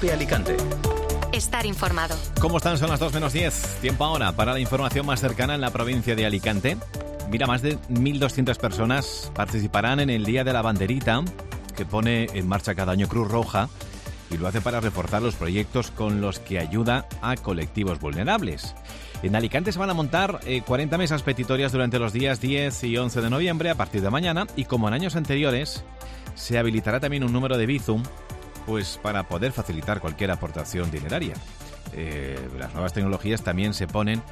COPE Alicante. Estar informado. ¿Cómo están? Son las 2:10. Tiempo ahora para la información más cercana en la provincia de Alicante. Mira, más de 1.200 personas participarán en el Día de la Banderita, que pone en marcha cada año Cruz Roja, y lo hace para reforzar los proyectos con los que ayuda a colectivos vulnerables. En Alicante se van a montar 40 mesas petitorias durante los días 10 y 11 de noviembre a partir de mañana, y como en años anteriores, se habilitará también un número de Bizum, pues para poder facilitar cualquier aportación dineraria. Las nuevas tecnologías también se ponen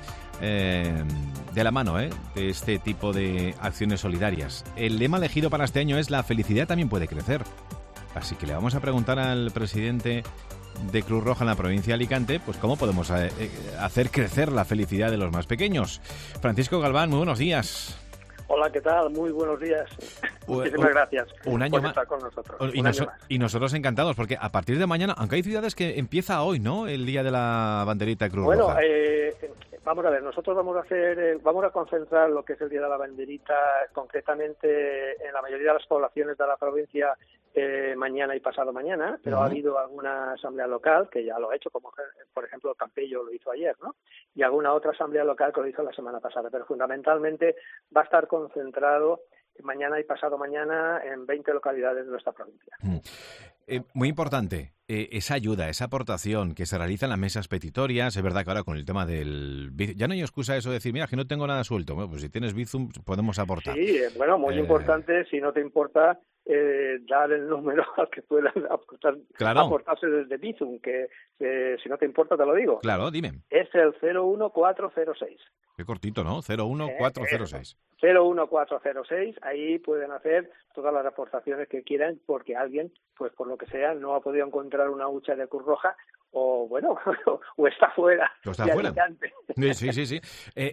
de la mano de este tipo de acciones solidarias. El lema elegido para este año es "La felicidad también puede crecer". Así que le vamos a preguntar al presidente de Cruz Roja en la provincia de Alicante, pues cómo podemos hacer crecer la felicidad de los más pequeños. Francisco Galván, muy buenos días. Hola, ¿qué tal? Muy buenos días. Muchísimas gracias un año por más estar con nosotros. Y nosotros encantados, porque a partir de mañana, aunque hay ciudades que empieza hoy, ¿no?, el Día de la Banderita Cruz Roja. Vamos a ver, nosotros vamos a concentrar lo que es el Día de la Banderita concretamente en la mayoría de las poblaciones de la provincia mañana y pasado mañana, pero ha habido alguna asamblea local que ya lo ha hecho, como por ejemplo Campello lo hizo ayer, ¿no? Y alguna otra asamblea local que lo hizo la semana pasada, pero fundamentalmente va a estar concentrado mañana y pasado mañana en 20 localidades de nuestra provincia. Muy importante, esa ayuda, esa aportación que se realiza en las mesas petitorias. Es verdad que ahora con el tema del... Ya no hay excusa eso de decir, mira, que no tengo nada suelto. Bueno, pues si tienes Bizum podemos aportar. Sí, bueno, muy importante, si no te importa, dar el número al que puedan aportarse desde Bizum, que si no te importa te lo digo. Claro, dime. Es el 01406. Qué cortito, ¿no? 01406. 01406, ahí pueden hacer todas las aportaciones que quieran, porque alguien, pues por lo que sea, no ha podido encontrar una hucha de Cruz Roja, o bueno, o está fuera. Alicante. Sí.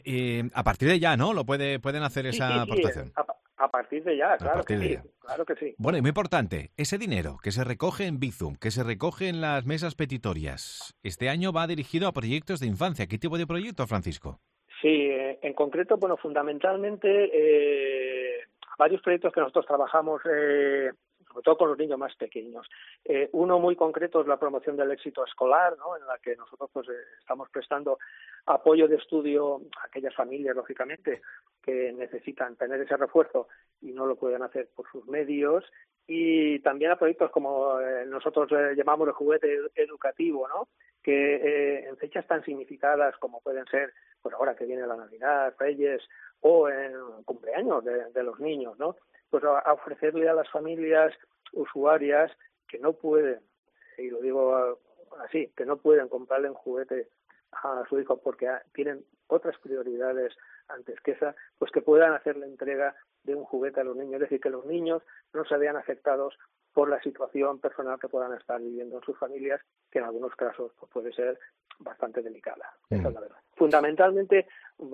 A partir de ya, ¿no? Pueden hacer esa aportación. A partir de ya, claro que sí. Bueno, y muy importante, ese dinero que se recoge en Bizum, que se recoge en las mesas petitorias, este año va dirigido a proyectos de infancia. ¿Qué tipo de proyecto, Francisco? Sí, en concreto, bueno, fundamentalmente varios proyectos que nosotros trabajamos, sobre todo con los niños más pequeños. Uno muy concreto es la promoción del éxito escolar, ¿no?, en la que nosotros pues estamos prestando apoyo de estudio a aquellas familias, lógicamente, que necesitan tener ese refuerzo y no lo pueden hacer por sus medios. Y también a proyectos como nosotros llamamos el juguete educativo, ¿no?, que en fechas tan significadas como pueden ser, pues ahora que viene la Navidad, Reyes o en cumpleaños de los niños, ¿no?, pues a ofrecerle a las familias usuarias que no pueden, y lo digo así, que no pueden comprarle un juguete a su hijo porque tienen otras prioridades antes que esa, pues que puedan hacer la entrega de un juguete a los niños, es decir, que los niños no se vean afectados por la situación personal que puedan estar viviendo en sus familias, que en algunos casos pues, puede ser bastante delicada. Esa es la verdad. Fundamentalmente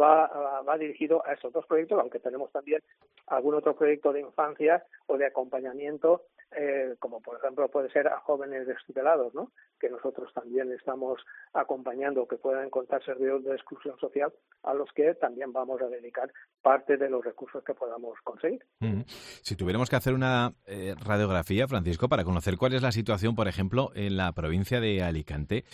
va dirigido a estos dos proyectos, aunque tenemos también algún otro proyecto de infancia o de acompañamiento, como por ejemplo puede ser a jóvenes desnivelados, ¿no?, que nosotros también estamos acompañando, que puedan encontrar servicios de exclusión social, a los que también vamos a dedicar parte de los recursos que podamos conseguir. Si tuviéramos que hacer una radiografía, Francisco, para conocer cuál es la situación, por ejemplo, en la provincia de Alicante,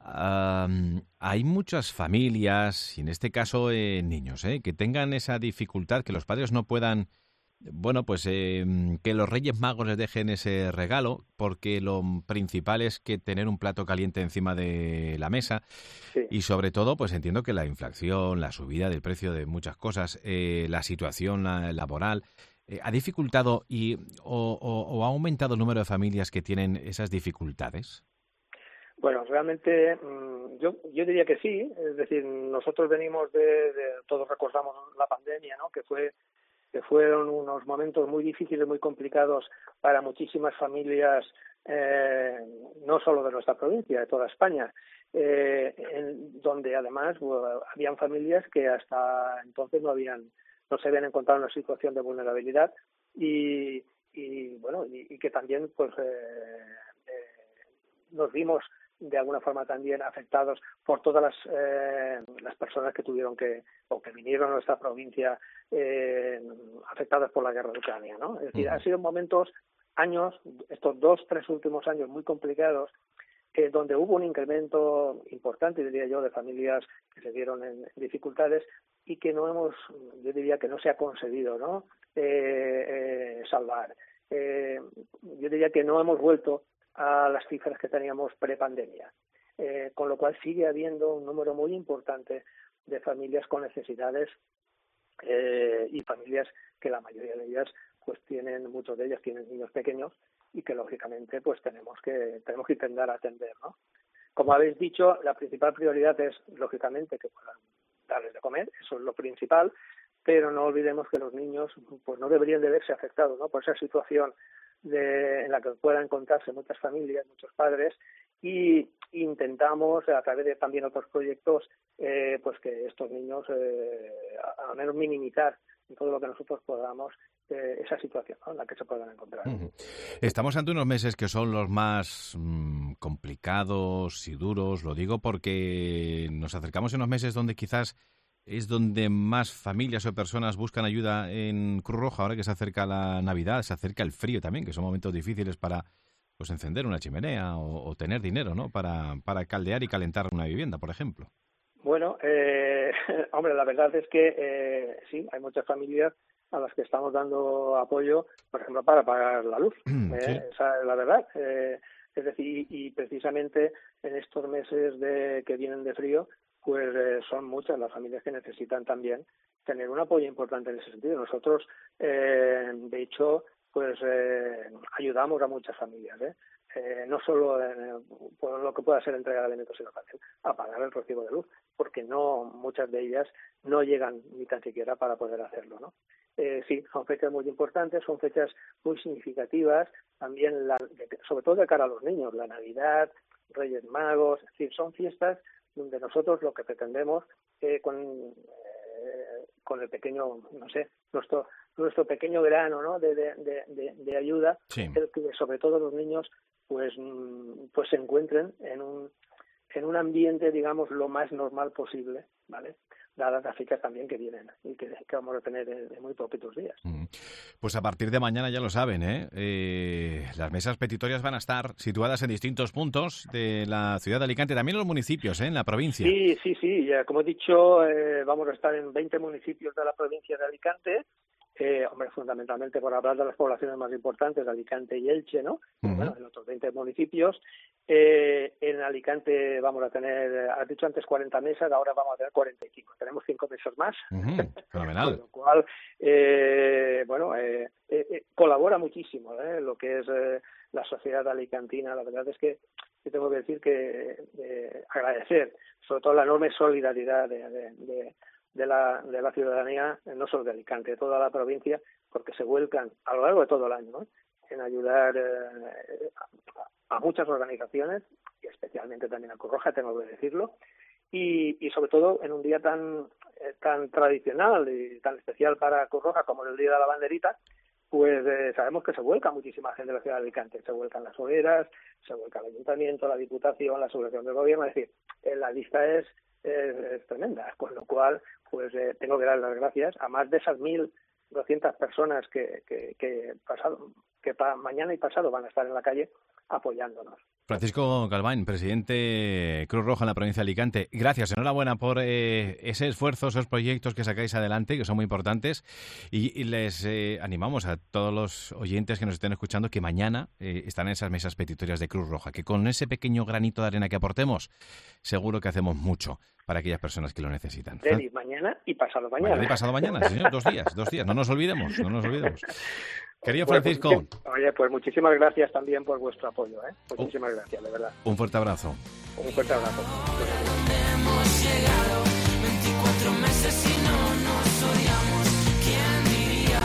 hay muchas familias, y en este caso niños, que tengan esa dificultad, que los padres no puedan, bueno, pues que los Reyes Magos les dejen ese regalo, porque lo principal es que tener un plato caliente encima de la mesa. Sí. Y sobre todo, pues entiendo que la inflación, la subida del precio de muchas cosas, la situación laboral, ¿ha dificultado o ha aumentado el número de familias que tienen esas dificultades? Bueno, realmente yo diría que sí. Es decir, nosotros venimos todos recordamos la pandemia, ¿no?, que fueron unos momentos muy difíciles, muy complicados para muchísimas familias, no solo de nuestra provincia, de toda España, donde además habían familias que hasta entonces no se habían encontrado en una situación de vulnerabilidad y que también pues nos vimos de alguna forma también afectados por todas las personas que tuvieron o que vinieron a nuestra provincia afectadas por la guerra de Ucrania, ¿no? Es decir, han sido momentos, estos 2-3 últimos años muy complicados, donde hubo un incremento importante, diría yo, de familias que se vieron en dificultades y que yo diría que no se ha conseguido, ¿no? Salvar. Yo diría que no hemos vuelto a las cifras que teníamos prepandemia, con lo cual sigue habiendo un número muy importante de familias con necesidades y familias que la mayoría de ellas, pues muchos de ellas tienen niños pequeños y que lógicamente pues tenemos que intentar atender, ¿no? Como habéis dicho, la principal prioridad es lógicamente que puedan darles de comer, eso es lo principal, pero no olvidemos que los niños pues no deberían de verse afectados, ¿no? Por esa situación en la que puedan encontrarse muchas familias, muchos padres, y intentamos a través de también otros proyectos pues que estos niños al menos minimizar en todo lo que nosotros podamos esa situación, ¿no? En la que se puedan encontrar. Estamos ante unos meses que son los más complicados y duros, lo digo porque nos acercamos a unos meses donde quizás es donde más familias o personas buscan ayuda en Cruz Roja, ahora que se acerca la Navidad, se acerca el frío también, que son momentos difíciles para pues encender una chimenea o tener dinero, ¿no? Para caldear y calentar una vivienda, por ejemplo. Bueno, hombre, la verdad es que sí, hay muchas familias a las que estamos dando apoyo, por ejemplo, para pagar la luz. Sí. Esa es la verdad. Es decir, y precisamente en estos meses que vienen de frío, pues son muchas las familias que necesitan también tener un apoyo importante en ese sentido. Nosotros, de hecho, pues ayudamos a muchas familias, no solo por lo que pueda ser entrega de alimentos, sino también a pagar el recibo de luz, porque muchas de ellas no llegan ni tan siquiera para poder hacerlo, ¿no? Sí, son fechas muy importantes, son fechas muy significativas, también sobre todo de cara a los niños, la Navidad, Reyes Magos, es decir, son fiestas donde nosotros lo que pretendemos con el pequeño, no sé, nuestro pequeño grano, ¿no? de ayuda, sí, es que sobre todo los niños pues se encuentren en un ambiente, digamos, lo más normal posible, ¿vale? Dadas las fechas también que vienen y que vamos a tener en muy poquitos días. Pues a partir de mañana ya lo saben, las mesas petitorias van a estar situadas en distintos puntos de la ciudad de Alicante, también en los municipios, en la provincia. Sí, ya, como he dicho, vamos a estar en 20 municipios de la provincia de Alicante. Hombre, fundamentalmente por hablar de las poblaciones más importantes, de Alicante y Elche, ¿no? Bueno, en otros 20 municipios. En Alicante vamos a tener, has dicho antes 40 mesas, ahora vamos a tener 45. Tenemos 5 mesas más. Fenomenal. Con lo cual, colabora muchísimo lo que es la sociedad alicantina. La verdad es que yo tengo que decir que agradecer, sobre todo la enorme solidaridad de la ciudadanía, no solo de Alicante, de toda la provincia, porque se vuelcan a lo largo de todo el año, ¿no? En ayudar a muchas organizaciones, y especialmente también a Cruz Roja, tengo que decirlo, y sobre todo en un día tan tradicional y tan especial para Cruz Roja como el Día de la Banderita, pues sabemos que se vuelca muchísima gente de la ciudad de Alicante, se vuelcan las hogueras, se vuelca el ayuntamiento, la diputación, la subvención del gobierno, es decir, la lista es tremenda, con lo cual pues tengo que dar las gracias a más de esas 1.200 personas que mañana y pasado van a estar en la calle apoyándonos. Francisco Galván, presidente Cruz Roja en la provincia de Alicante, gracias, enhorabuena por ese esfuerzo, esos proyectos que sacáis adelante, que son muy importantes, y les animamos a todos los oyentes que nos estén escuchando que mañana están en esas mesas petitorias de Cruz Roja, que con ese pequeño granito de arena que aportemos, seguro que hacemos mucho para aquellas personas que lo necesitan. Mañana y pasado mañana. Mañana y pasado mañana, señor, 2 días, no nos olvidemos. Querido Francisco. Oye, pues muchísimas gracias también por vuestro apoyo, muchísimas gracias, de verdad. Un fuerte abrazo. Un fuerte abrazo. Hemos llegado 24 meses y no nos odiamos. ¿Quién diría?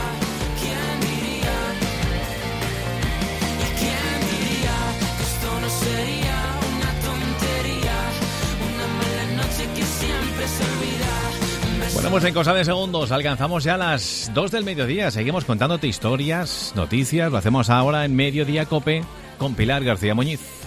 ¿Y quién diría que esto no sería una tontería? Una mala noche que siempre se olvida. Bueno, pues en cosa de segundos alcanzamos ya las 2 del mediodía. Seguimos contándote historias, noticias. Lo hacemos ahora en Mediodía Cope con Pilar García Muñiz.